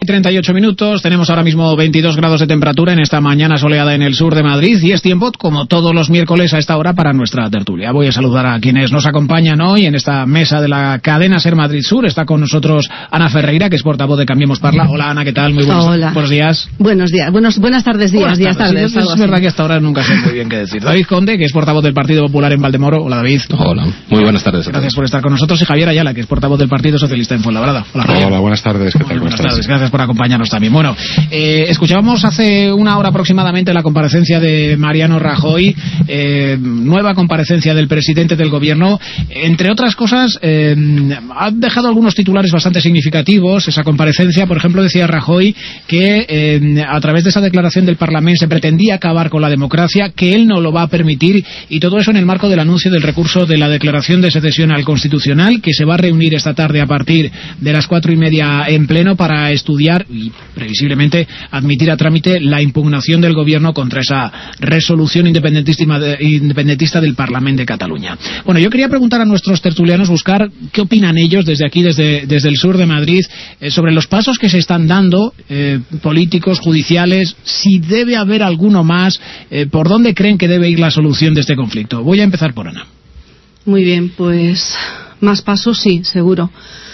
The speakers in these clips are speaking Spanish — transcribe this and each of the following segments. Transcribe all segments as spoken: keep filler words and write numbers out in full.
treinta y ocho minutos, tenemos ahora mismo veintidós grados de temperatura en esta mañana soleada en el sur de Madrid y es tiempo, como todos los miércoles a esta hora, para nuestra tertulia. Voy a saludar a quienes nos acompañan hoy en esta mesa de la cadena Ser Madrid Sur. Está con nosotros Ana Ferreira, que es portavoz de Cambiemos Parla. Hola Ana, ¿qué tal? Muy buenos, Hola. buenos días. Buenos días, buenos, buenas tardes, días, buenas días, tardes. tardes. Sí, es, es verdad que hasta ahora nunca sé muy bien qué decir. David Conde, que es portavoz del Partido Popular en Valdemoro. Hola David. Hola, muy buenas tardes. Gracias por estar con nosotros. Y Javier Ayala, que es portavoz del Partido Socialista en Fuenlabrada. Hola Javier. Hola, buenas tardes. ¿Qué tal? Buenas tardes, gracias por acompañarnos también. Bueno, eh, escuchábamos hace una hora aproximadamente la comparecencia de Mariano Rajoy, eh, nueva comparecencia del presidente del gobierno. Entre otras cosas, eh, ha dejado algunos titulares bastante significativos esa comparecencia. Por ejemplo, decía Rajoy que eh, a través de esa declaración del Parlamento se pretendía acabar con la democracia, que él no lo va a permitir, y todo eso en el marco del anuncio del recurso de la declaración de secesión al Constitucional, que se va a reunir esta tarde a partir de las cuatro y media en pleno para estudiar y previsiblemente admitir a trámite la impugnación del gobierno contra esa resolución independentista, de, independentista del Parlamento de Cataluña. Bueno, yo quería preguntar a nuestros tertulianos, buscar qué opinan ellos desde aquí, desde, desde el sur de Madrid, eh, sobre los pasos que se están dando, eh, políticos, judiciales, si debe haber alguno más, eh, por dónde creen que debe ir la solución de este conflicto. Voy a empezar por Ana. Muy bien, pues más pasos sí, seguro.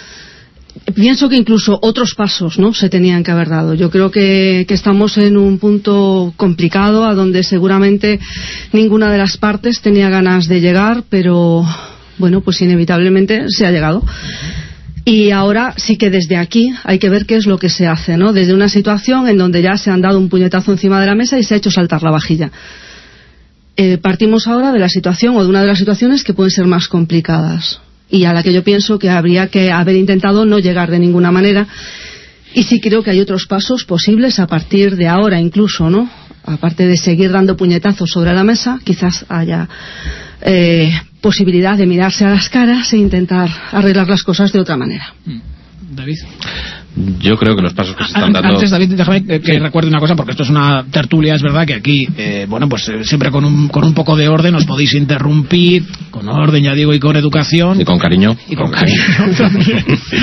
Pienso que incluso otros pasos, ¿no?, se tenían que haber dado. Yo creo que, que estamos en un punto complicado a donde seguramente ninguna de las partes tenía ganas de llegar, pero bueno, pues inevitablemente se ha llegado. Y ahora sí que desde aquí hay que ver qué es lo que se hace, ¿no? Desde una situación en donde ya se han dado un puñetazo encima de la mesa y se ha hecho saltar la vajilla. Eh, partimos ahora de la situación o de una de las situaciones que pueden ser más complicadas y a la que yo pienso que habría que haber intentado no llegar de ninguna manera, y sí creo que hay otros pasos posibles a partir de ahora incluso, ¿no? Aparte de seguir dando puñetazos sobre la mesa, quizás haya eh, posibilidad de mirarse a las caras e intentar arreglar las cosas de otra manera. David. Yo creo que los pasos que se están dando... Antes, David, déjame que, que sí. recuerde una cosa, porque esto es una tertulia, es verdad que aquí, eh, bueno, pues eh, siempre con un, con un poco de orden os podéis interrumpir, con orden, ya digo, y con educación. Y con cariño. Y con cariño también.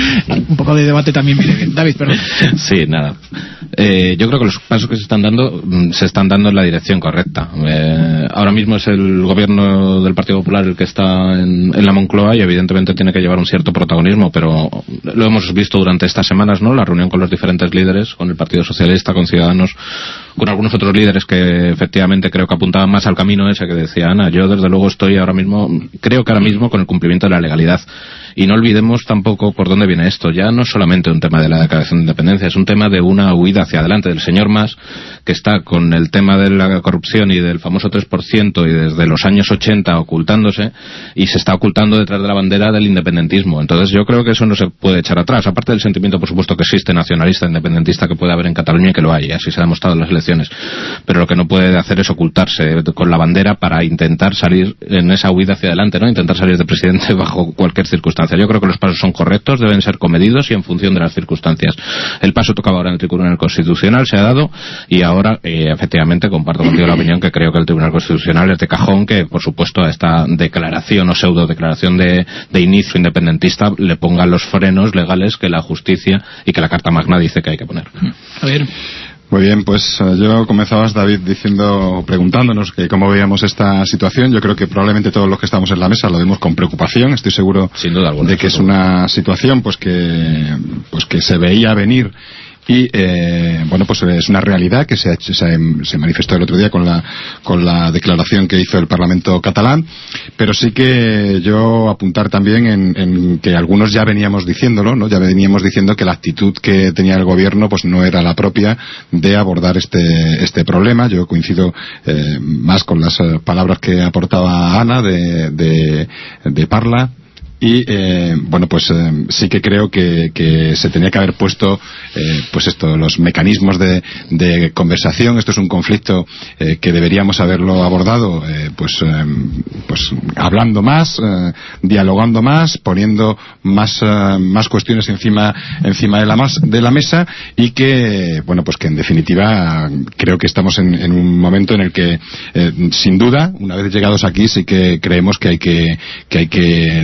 Un poco de debate también viene bien. David, perdón. Sí, nada. Eh, yo creo que los pasos que se están dando, se están dando en la dirección correcta. Eh, ahora mismo es el gobierno del Partido Popular el que está en, en la Moncloa y evidentemente tiene que llevar un cierto protagonismo, pero lo hemos visto durante estas semanas, ¿no? La reunión con los diferentes líderes, con el Partido Socialista, con Ciudadanos, con algunos otros líderes que efectivamente creo que apuntaban más al camino ese que decía Ana. Yo desde luego estoy ahora mismo, creo que ahora mismo con el cumplimiento de la legalidad. Y no olvidemos tampoco por dónde viene esto. Ya no es solamente un tema de la declaración de independencia, es un tema de una huida hacia adelante del señor Mas, que está con el tema de la corrupción y del famoso tres por ciento y desde los años ochenta ocultándose, y se está ocultando detrás de la bandera del independentismo. Entonces yo creo que eso no se puede echar atrás, aparte del sentimiento por supuesto que existe nacionalista, independentista, que puede haber en Cataluña y que lo hay, así se ha demostrado en las elecciones, pero lo que no puede hacer es ocultarse con la bandera para intentar salir en esa huida hacia adelante, ¿no? Intentar salir de presidente bajo cualquier circunstancia. Yo creo que los pasos son correctos, deben ser comedidos y en función de las circunstancias. El paso tocaba ahora en el Tribunal Constitucional, se ha dado, y ahora eh, efectivamente comparto contigo la opinión que creo que el Tribunal Constitucional es de cajón que, por supuesto, a esta declaración o pseudo declaración de, de inicio independentista le pongan los frenos legales que la justicia y que la Carta Magna dice que hay que poner. A ver. Muy bien, pues uh, yo comenzabas, David, diciendo, preguntándonos que cómo veíamos esta situación. Yo creo que probablemente todos los que estamos en la mesa lo vemos con preocupación. Estoy seguro Sin duda alguna, de que es una situación pues que pues que se veía venir. Y eh, bueno, pues es una realidad que se, ha hecho, se, se manifestó el otro día con la con la declaración que hizo el Parlamento catalán, pero sí que yo apuntar también en, en que algunos ya veníamos diciéndolo, ¿no? Ya veníamos diciendo que la actitud que tenía el gobierno pues no era la propia de abordar este este problema. Yo coincido eh, más con las eh, palabras que aportaba Ana de de, de Parla. Y eh, bueno, pues eh, sí que creo que, que se tenía que haber puesto eh, pues esto, los mecanismos de, de conversación. Esto es un conflicto eh, que deberíamos haberlo abordado eh, pues eh, pues hablando más, eh, dialogando más, poniendo más eh, más cuestiones encima encima de la mas, de la mesa, y que bueno, pues que en definitiva creo que estamos en, en un momento en el que eh, sin duda, una vez llegados aquí, sí que creemos que hay que que hay que tomar las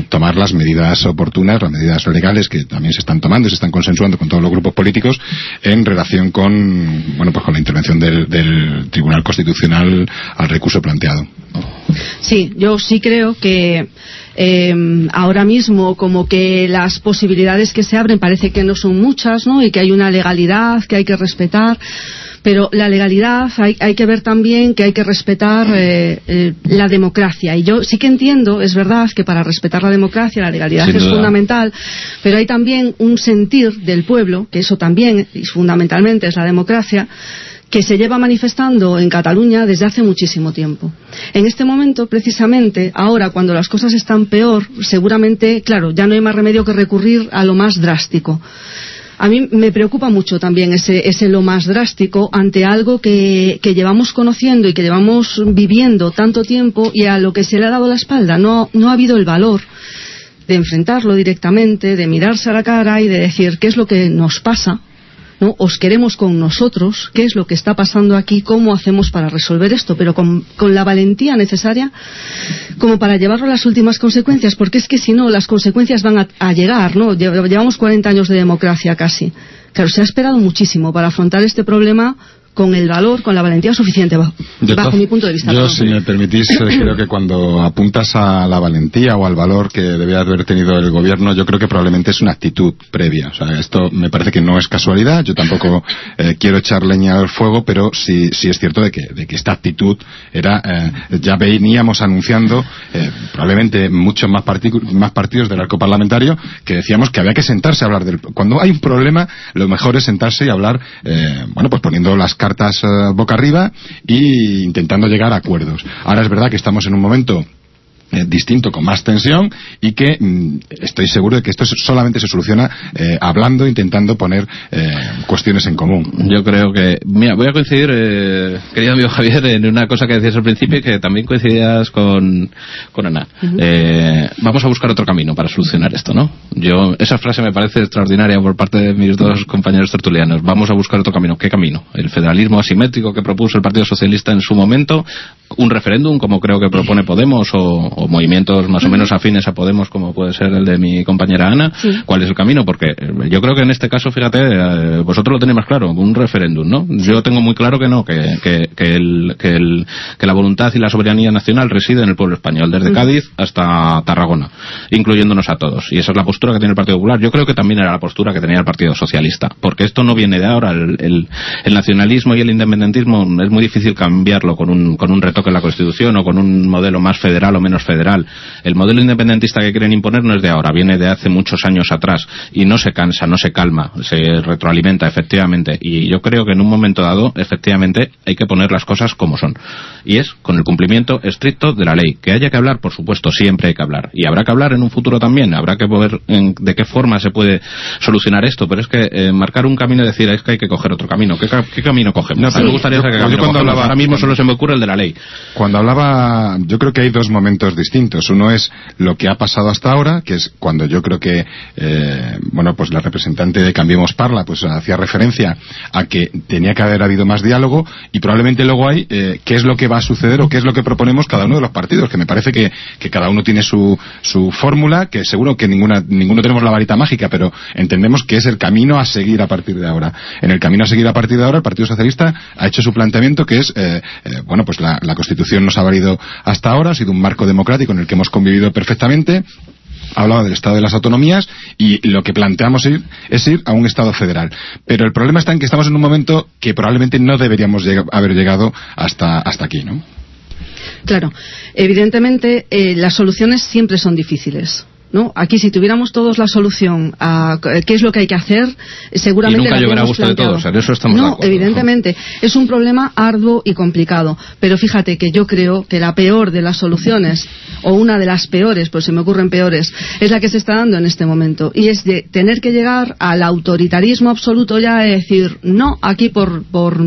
las medidas oportunas, las medidas legales que también se están tomando y se están consensuando con todos los grupos políticos en relación con, bueno, pues con la intervención del, del Tribunal Constitucional al recurso planteado. Sí, yo sí creo que eh, ahora mismo como que las posibilidades que se abren parece que no son muchas, ¿no? Y que hay una legalidad que hay que respetar. Pero la legalidad hay, hay que ver también que hay que respetar eh, eh, la democracia. Y yo sí que entiendo, es verdad, que para respetar la democracia la legalidad Sin es duda. fundamental, pero hay también un sentir del pueblo, que eso también, y fundamentalmente es la democracia, que se lleva manifestando en Cataluña desde hace muchísimo tiempo. En este momento, precisamente, ahora cuando las cosas están peor, seguramente, claro, ya no hay más remedio que recurrir a lo más drástico. A mí me preocupa mucho también ese, ese lo más drástico ante algo que, que llevamos conociendo y que llevamos viviendo tanto tiempo y a lo que se le ha dado la espalda. No, no ha habido el valor de enfrentarlo directamente, de mirarse a la cara y de decir qué es lo que nos pasa, ¿no? Os queremos con nosotros, qué es lo que está pasando aquí, cómo hacemos para resolver esto, pero con, con la valentía necesaria como para llevarlo a las últimas consecuencias, porque es que si no las consecuencias van a, a llegar, ¿no? Llevamos cuarenta años de democracia casi. Claro, se ha esperado muchísimo para afrontar este problema con el valor, con la valentía suficiente, bajo, bajo mi punto de vista. Yo, si me permitís, creo que cuando apuntas a la valentía o al valor que debía haber tenido el gobierno, yo creo que probablemente es una actitud previa. O sea, esto me parece que no es casualidad. Yo tampoco eh, quiero echar leña al fuego, pero sí, sí es cierto de que, de que esta actitud era, eh, ya veníamos anunciando eh, probablemente muchos más, más partidos del arco parlamentario que decíamos que había que sentarse a hablar del. Cuando hay un problema, lo mejor es sentarse y hablar, eh, bueno, pues poniendo las cartas uh, boca arriba e intentando llegar a acuerdos. Ahora es verdad que estamos en un momento Eh, distinto, con más tensión y que mm, estoy seguro de que esto solamente se soluciona eh, hablando, intentando poner eh, cuestiones en común. Yo creo que, mira, voy a coincidir, eh, querido amigo Javier, en una cosa que decías al principio y que también coincidías con, con Ana. Uh-huh. Eh, vamos a buscar otro camino para solucionar esto, ¿no? Yo, esa frase me parece extraordinaria por parte de mis dos compañeros tertulianos. Vamos a buscar otro camino. ¿Qué camino? El federalismo asimétrico que propuso el Partido Socialista en su momento, un referéndum como creo que propone Podemos o o movimientos más o menos afines a Podemos como puede ser el de mi compañera Ana. Sí. ¿Cuál es el camino? Porque yo creo que en este caso, fíjate, eh, vosotros lo tenéis más claro, un referéndum, ¿no? Sí. Yo tengo muy claro que no, que, que, que, el, que, el, que la voluntad y la soberanía nacional reside en el pueblo español, desde uh-huh. Cádiz hasta Tarragona, incluyéndonos a todos. Y esa es la postura que tiene el Partido Popular. Yo creo que también era la postura que tenía el Partido Socialista, porque esto no viene de ahora. El, el, el nacionalismo y el independentismo es muy difícil cambiarlo con un, con un retoque en la Constitución o con un modelo más federal o menos federal. El modelo independentista que quieren imponer no es de ahora, viene de hace muchos años atrás y no se cansa, no se calma, se retroalimenta efectivamente, y yo creo que en un momento dado efectivamente hay que poner las cosas como son, y es con el cumplimiento estricto de la ley. Que haya que hablar, por supuesto, siempre hay que hablar, y habrá que hablar en un futuro también, habrá que ver en, de qué forma se puede solucionar esto, pero es que eh, marcar un camino y decir es que hay que coger otro camino. ¿Qué, qué camino cogemos? No, a mí me gustaría saber qué camino cogemos. Hablaba, ahora mismo solo se me ocurre el de la ley. Cuando hablaba, yo creo que hay dos momentos distintos. Uno es lo que ha pasado hasta ahora, que es cuando yo creo que eh, bueno, pues la representante de Cambiemos Parla pues hacía referencia a que tenía que haber habido más diálogo, y probablemente luego hay eh, qué es lo que va a suceder o qué es lo que proponemos cada uno de los partidos, que me parece que, que cada uno tiene su, su fórmula, que seguro que ninguna, ninguno tenemos la varita mágica, pero entendemos que es el camino a seguir a partir de ahora. En el camino a seguir a partir de ahora el Partido Socialista ha hecho su planteamiento, que es eh, eh, bueno, pues la, la Constitución nos ha valido hasta ahora, ha sido un marco democrático en el que hemos convivido perfectamente. Hablaba del Estado de las Autonomías y lo que planteamos ir, es ir a un Estado federal. Pero el problema está en que estamos en un momento que probablemente no deberíamos lleg- haber llegado hasta, hasta aquí, ¿no? Claro, evidentemente eh, las soluciones siempre son difíciles, ¿no? Aquí si tuviéramos todos la solución a qué es lo que hay que hacer, seguramente y nunca llegará a gusto de todos, en eso estamos no, de acuerdo. Evidentemente, ¿no? Es un problema arduo y complicado, pero fíjate que yo creo que la peor de las soluciones, o una de las peores, pues se me ocurren peores, es la que se está dando en este momento, y es de tener que llegar al autoritarismo absoluto ya, de decir, no, aquí por... por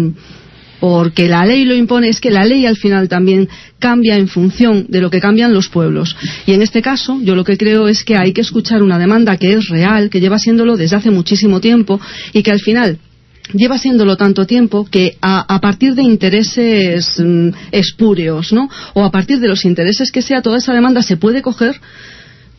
porque la ley lo impone. Es que la ley al final también cambia en función de lo que cambian los pueblos. Y en este caso, yo lo que creo es que hay que escuchar una demanda que es real, que lleva siéndolo desde hace muchísimo tiempo, y que al final lleva siéndolo tanto tiempo que a, a partir de intereses mm, espúreos, ¿no? O a partir de los intereses que sea, toda esa demanda se puede coger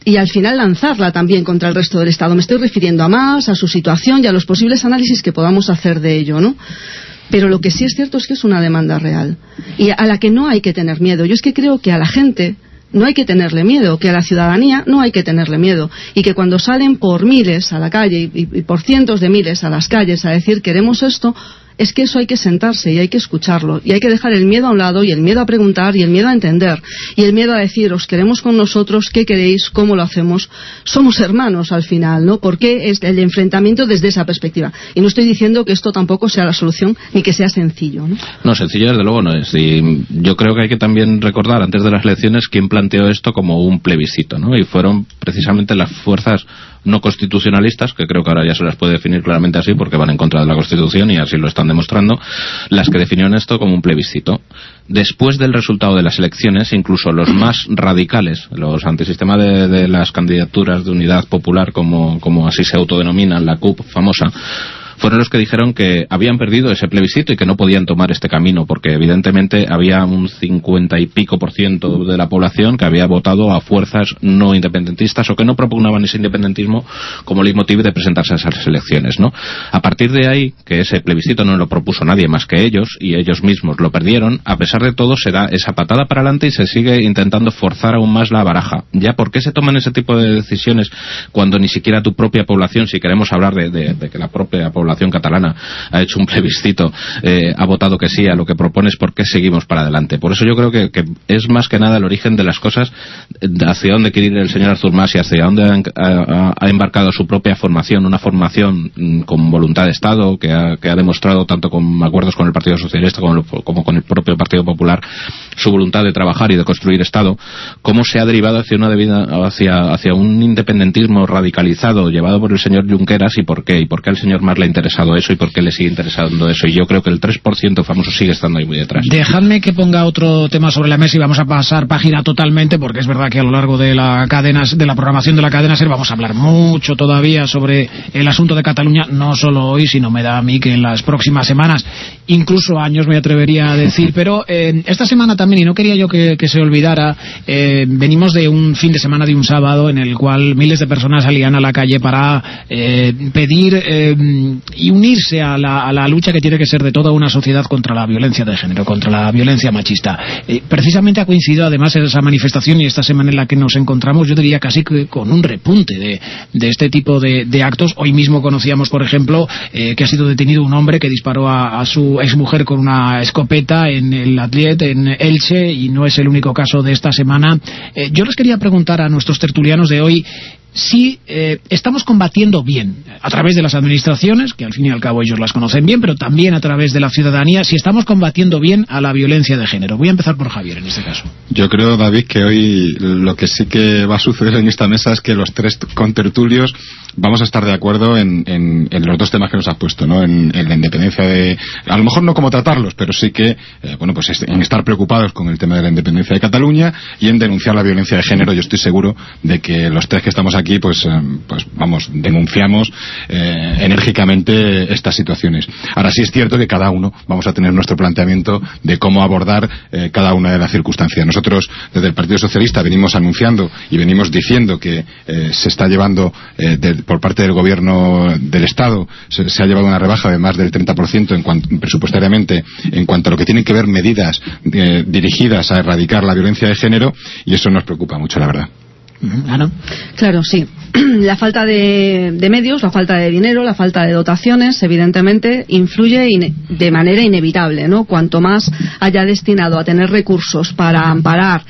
y al final lanzarla también contra el resto del Estado. Me estoy refiriendo a más, a su situación y a los posibles análisis que podamos hacer de ello, ¿no? Pero lo que sí es cierto es que es una demanda real y a la que no hay que tener miedo. Yo es que creo que a la gente no hay que tenerle miedo, que a la ciudadanía no hay que tenerle miedo, y que cuando salen por miles a la calle y, y por cientos de miles a las calles a decir queremos esto, es que eso hay que sentarse y hay que escucharlo y hay que dejar el miedo a un lado y el miedo a preguntar y el miedo a entender y el miedo a decir os queremos con nosotros, qué queréis, cómo lo hacemos, somos hermanos al final, ¿no? Porque es el enfrentamiento desde esa perspectiva, y no estoy diciendo que esto tampoco sea la solución ni que sea sencillo, ¿no? No, sencillo desde luego no es, y yo creo que hay que también recordar antes de las elecciones quién planteó esto como un plebiscito, ¿no? Y fueron precisamente las fuerzas no constitucionalistas, que creo que ahora ya se las puede definir claramente así porque van en contra de la Constitución y así lo están demostrando, las que definieron esto como un plebiscito. Después del resultado de las elecciones, incluso los más radicales, los antisistema de, de las candidaturas de Unidad Popular, como, como así se autodenominan, la C U P famosa, fueron los que dijeron que habían perdido ese plebiscito y que no podían tomar este camino, porque evidentemente había un cincuenta y pico por ciento de la población que había votado a fuerzas no independentistas o que no propugnaban ese independentismo como leitmotiv de presentarse a esas elecciones, ¿no? A partir de ahí, que ese plebiscito no lo propuso nadie más que ellos, y ellos mismos lo perdieron, a pesar de todo se da esa patada para adelante y se sigue intentando forzar aún más la baraja. ¿Ya por qué se toman ese tipo de decisiones cuando ni siquiera tu propia población, si queremos hablar de, de, de que la propia población catalana ha hecho un plebiscito, eh, ha votado que sí a lo que propones, ¿por qué seguimos para adelante? Por eso yo creo que, que es más que nada el origen de las cosas, hacia dónde quiere ir el señor Artur Mas y hacia dónde ha, ha, ha embarcado su propia formación, una formación mm, con voluntad de Estado que ha, que ha demostrado tanto con acuerdos con el Partido Socialista como, como con el propio Partido Popular su voluntad de trabajar y de construir Estado, cómo se ha derivado hacia una debida, hacia, hacia un independentismo radicalizado llevado por el señor Junqueras, y por qué, y por qué al señor Mas le ha interesado eso y por qué le sigue interesando eso, y yo creo que el tres por ciento famoso sigue estando ahí muy detrás. Dejadme que ponga otro tema sobre la mesa y vamos a pasar página totalmente, porque es verdad que a lo largo de la cadena, de la programación de la cadena SER vamos a hablar mucho todavía sobre el asunto de Cataluña, no solo hoy, sino me da a mí que en las próximas semanas, incluso años me atrevería a decir, pero eh, esta semana también, y no quería yo que, que se olvidara, eh, venimos de un fin de semana, de un sábado, en el cual miles de personas salían a la calle para eh, pedir eh, y unirse a la, a la lucha que tiene que ser de toda una sociedad contra la violencia de género, contra la violencia machista. Eh, precisamente ha coincidido además esa manifestación y esta semana en la que nos encontramos, yo diría casi que con un repunte de, de este tipo de, de actos. Hoy mismo conocíamos, por ejemplo, eh, que ha sido detenido un hombre que disparó a, a su exmujer con una escopeta en el Atliet, en Elche, y no es el único caso de esta semana. Eh, yo les quería preguntar a nuestros tertulianos de hoy si eh, estamos combatiendo bien a través de las administraciones, que al fin y al cabo ellos las conocen bien, pero también a través de la ciudadanía, si estamos combatiendo bien a la violencia de género. Voy a empezar por Javier en este caso. Yo creo, David, que hoy lo que sí que va a suceder en esta mesa es que los tres contertulios vamos a estar de acuerdo en, en, en los dos temas que nos has puesto, ¿no? En, en la independencia de... A lo mejor no cómo tratarlos, pero sí que, eh, bueno, pues en estar preocupados con el tema de la independencia de Cataluña y en denunciar la violencia de género. Yo estoy seguro de que los tres que estamos aquí, pues, eh, pues vamos, denunciamos eh, enérgicamente estas situaciones. Ahora sí es cierto que cada uno vamos a tener nuestro planteamiento de cómo abordar eh, cada una de las circunstancias. Nosotros, desde el Partido Socialista, venimos anunciando y venimos diciendo que eh, se está llevando eh, de, por parte del Gobierno del Estado, se, se ha llevado una rebaja de más del treinta por ciento en cuanto, presupuestariamente en cuanto a lo que tienen que ver medidas eh, dirigidas a erradicar la violencia de género, y eso nos preocupa mucho, la verdad. Claro, claro, sí. La falta de, de medios, la falta de dinero, la falta de dotaciones, evidentemente, influye ine, de manera inevitable, ¿no? Cuanto más haya destinado a tener recursos para amparar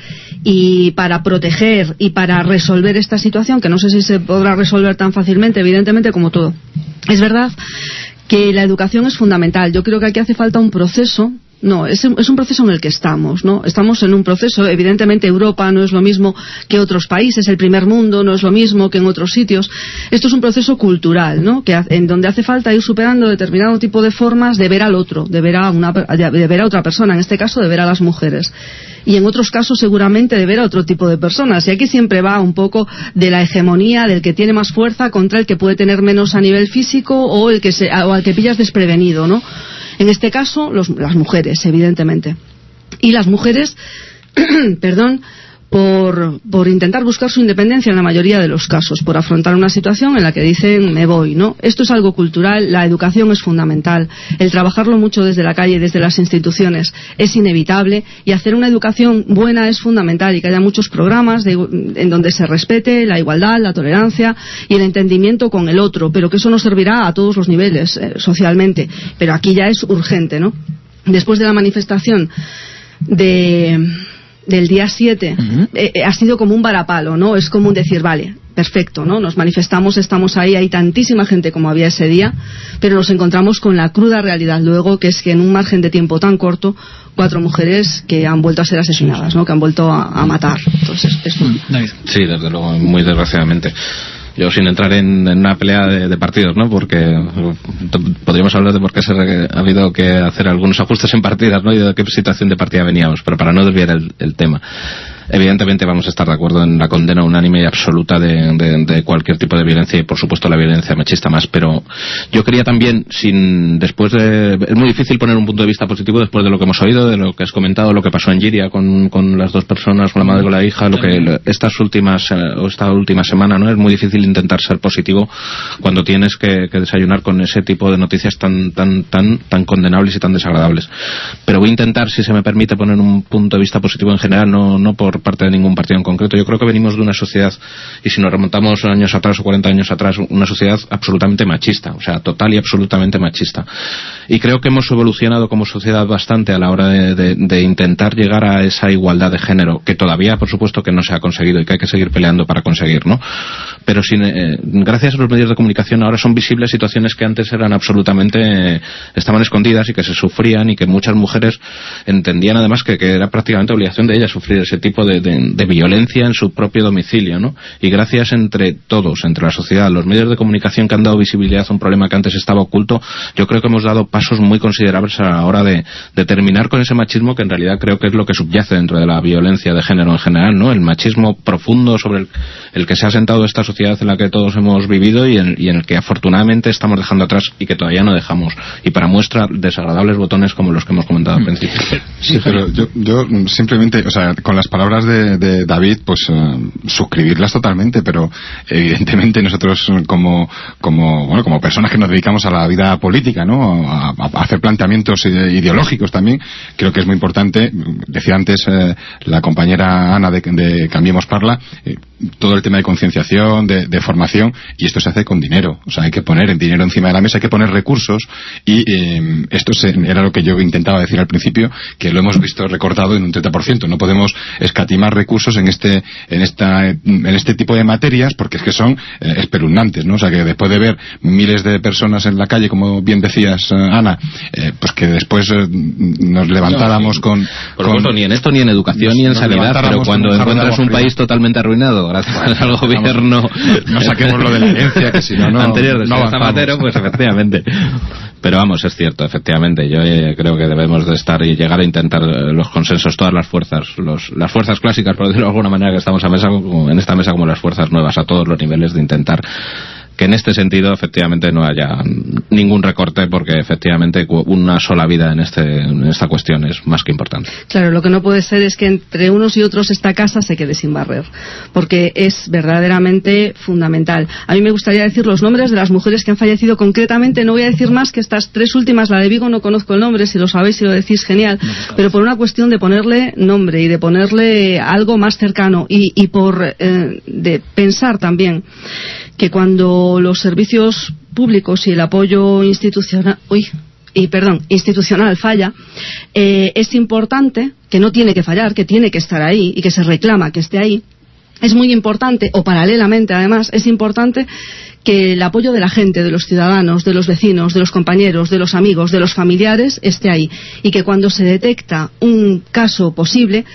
y para proteger y para resolver esta situación, que no sé si se podrá resolver tan fácilmente, evidentemente, como todo. Es verdad que la educación es fundamental. Yo creo que aquí hace falta un proceso. No, es, es un proceso en el que estamos, ¿no? Estamos en un proceso, evidentemente Europa no es lo mismo que otros países, el primer mundo no es lo mismo que en otros sitios. Esto es un proceso cultural, ¿no? Que, en donde hace falta ir superando determinado tipo de formas de ver al otro, de ver a, una, de ver a otra persona, en este caso de ver a las mujeres. Y en otros casos seguramente de ver a otro tipo de personas. Y aquí siempre va un poco de la hegemonía del que tiene más fuerza contra el que puede tener menos a nivel físico, o el que se, o al que pillas desprevenido, ¿no? En este caso, los, las mujeres, evidentemente. Y las mujeres, perdón, por, por intentar buscar su independencia en la mayoría de los casos, por afrontar una situación en la que dicen me voy, ¿no? Esto es algo cultural, la educación es fundamental, el trabajarlo mucho desde la calle, desde las instituciones, es inevitable, y hacer una educación buena es fundamental, y que haya muchos programas de, en donde se respete la igualdad, la tolerancia y el entendimiento con el otro, pero que eso nos servirá a todos los niveles eh, socialmente, pero aquí ya es urgente, ¿no? Después de la manifestación de del día siete, uh-huh. eh, ha sido como un varapalo, ¿no? Es como un decir, vale, perfecto, ¿no? Nos manifestamos, estamos ahí, hay tantísima gente como había ese día, pero nos encontramos con la cruda realidad luego, que es que en un margen de tiempo tan corto, cuatro mujeres que han vuelto a ser asesinadas, ¿no? Que han vuelto a, a matar. Entonces, esto... Sí, desde luego, muy desgraciadamente. Yo, sin entrar en, en una pelea de, de partidos, ¿no? Porque podríamos hablar de por qué se re, ha habido que hacer algunos ajustes en partidas, ¿no? Y de qué situación de partida veníamos, pero para no desviar el, el tema. Evidentemente vamos a estar de acuerdo en la condena unánime y absoluta de, de, de cualquier tipo de violencia, y por supuesto la violencia machista más, pero yo quería también, sin después de... Es muy difícil poner un punto de vista positivo después de lo que hemos oído, de lo que has comentado, lo que pasó en Giria con, con las dos personas, con la madre y con la hija, lo que estas últimas o esta última semana, ¿no? Es muy difícil intentar ser positivo cuando tienes que, que desayunar con ese tipo de noticias tan tan tan tan condenables y tan desagradables. Pero voy a intentar, si se me permite, poner un punto de vista positivo en general, no no por parte de ningún partido en concreto. Yo creo que venimos de una sociedad, y si nos remontamos años atrás o cuarenta años atrás, una sociedad absolutamente machista, o sea, total y absolutamente machista. Y creo que hemos evolucionado como sociedad bastante a la hora de, de, de intentar llegar a esa igualdad de género, que todavía, por supuesto, que no se ha conseguido y que hay que seguir peleando para conseguir, ¿no? Pero sin, eh, gracias a los medios de comunicación ahora son visibles situaciones que antes eran absolutamente, eh, estaban escondidas y que se sufrían, y que muchas mujeres entendían además que, que era prácticamente obligación de ellas sufrir ese tipo de, de, de violencia en su propio domicilio, ¿no? Y gracias entre todos, entre la sociedad, los medios de comunicación que han dado visibilidad a un problema que antes estaba oculto, yo creo que hemos dado pasos muy considerables a la hora de, de terminar con ese machismo que en realidad creo que es lo que subyace dentro de la violencia de género en general, ¿no? El machismo profundo sobre el, el que se ha sentado esta sociedad en la que todos hemos vivido y en, y en el que afortunadamente estamos dejando atrás y que todavía no dejamos, y para muestra desagradables botones como los que hemos comentado al principio. Sí, pero yo, yo simplemente, o sea, con las palabras de, de David, pues uh, suscribirlas totalmente, pero evidentemente nosotros como como bueno como personas que nos dedicamos a la vida política, ¿no? A, a hacer planteamientos ideológicos también, creo que es muy importante. Decía antes eh, la compañera Ana de, de Cambiemos Parla, eh, todo el tema de concienciación, de, de formación, y esto se hace con dinero. O sea, hay que poner el dinero encima de la mesa, hay que poner recursos, y eh, esto se, era lo que yo intentaba decir al principio, que lo hemos visto recortado en un treinta por ciento. No podemos escatimar recursos en este en esta en este tipo de materias, porque es que son eh, espeluznantes, ¿no? O sea, que después de ver miles de personas en la calle, como bien decías, eh, Ana, eh, pues que después eh, nos levantáramos no, con, por supuesto, con... ni en esto, ni en educación, nos, ni en sanidad, pero cuando encuentras un país totalmente arruinado gracias al gobierno, no, no saquemos lo de la herencia, que si no, no anterior de no Zapatero, pues efectivamente. Pero vamos, es cierto, efectivamente. Yo eh, creo que debemos de estar y llegar a intentar eh, los consensos, todas las fuerzas, los, las fuerzas clásicas, por decirlo de alguna manera, que estamos a mesa, como, en esta mesa, como las fuerzas nuevas, a todos los niveles, de intentar que en este sentido efectivamente no haya ningún recorte, porque efectivamente una sola vida en este en esta cuestión es más que importante. Claro, lo que no puede ser es que entre unos y otros esta casa se quede sin barrer, porque es verdaderamente fundamental. A mí me gustaría decir los nombres de las mujeres que han fallecido concretamente. No voy a decir más que estas tres últimas. La de Vigo no conozco el nombre, si lo sabéis, si lo decís, genial, pero por una cuestión de ponerle nombre y de ponerle algo más cercano, y, y por eh, de pensar también que cuando los servicios públicos y el apoyo institucional, uy, y perdón, institucional falla, eh, es importante, que no tiene que fallar, que tiene que estar ahí y que se reclama que esté ahí. Es muy importante, o paralelamente además, es importante que el apoyo de la gente, de los ciudadanos, de los vecinos, de los compañeros, de los amigos, de los familiares esté ahí, y que cuando se detecta un caso posible,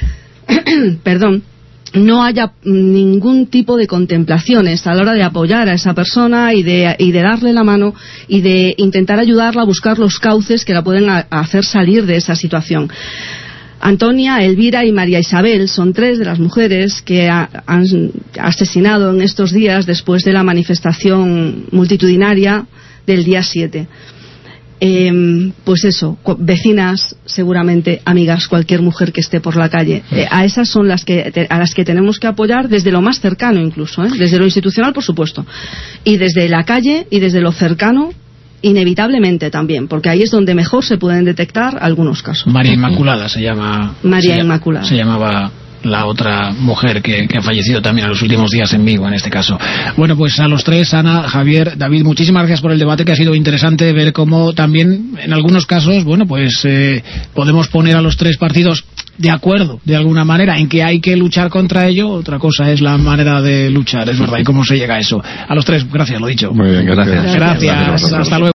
perdón, no haya ningún tipo de contemplaciones a la hora de apoyar a esa persona y de, y de darle la mano y de intentar ayudarla a buscar los cauces que la pueden a, a hacer salir de esa situación. Antonia, Elvira y María Isabel son tres de las mujeres que ha, han asesinado en estos días después de la manifestación multitudinaria del día siete. Eh, pues eso, vecinas, seguramente amigas, cualquier mujer que esté por la calle, eh, a esas son las que a las que tenemos que apoyar desde lo más cercano incluso, ¿eh? Desde lo institucional por supuesto, y desde la calle y desde lo cercano inevitablemente también, porque ahí es donde mejor se pueden detectar algunos casos. María Inmaculada se llama María se Inmaculada se llamaba la otra mujer que, que ha fallecido también en los últimos días en Vigo, en este caso. Bueno, pues a los tres, Ana, Javier, David, muchísimas gracias por el debate, que ha sido interesante ver cómo también, en algunos casos, bueno, pues eh, podemos poner a los tres partidos de acuerdo, de alguna manera, en que hay que luchar contra ello. Otra cosa es la manera de luchar, es verdad, y cómo se llega a eso. A los tres, gracias, lo dicho. Muy bien, gracias. Gracias, gracias. Hasta luego.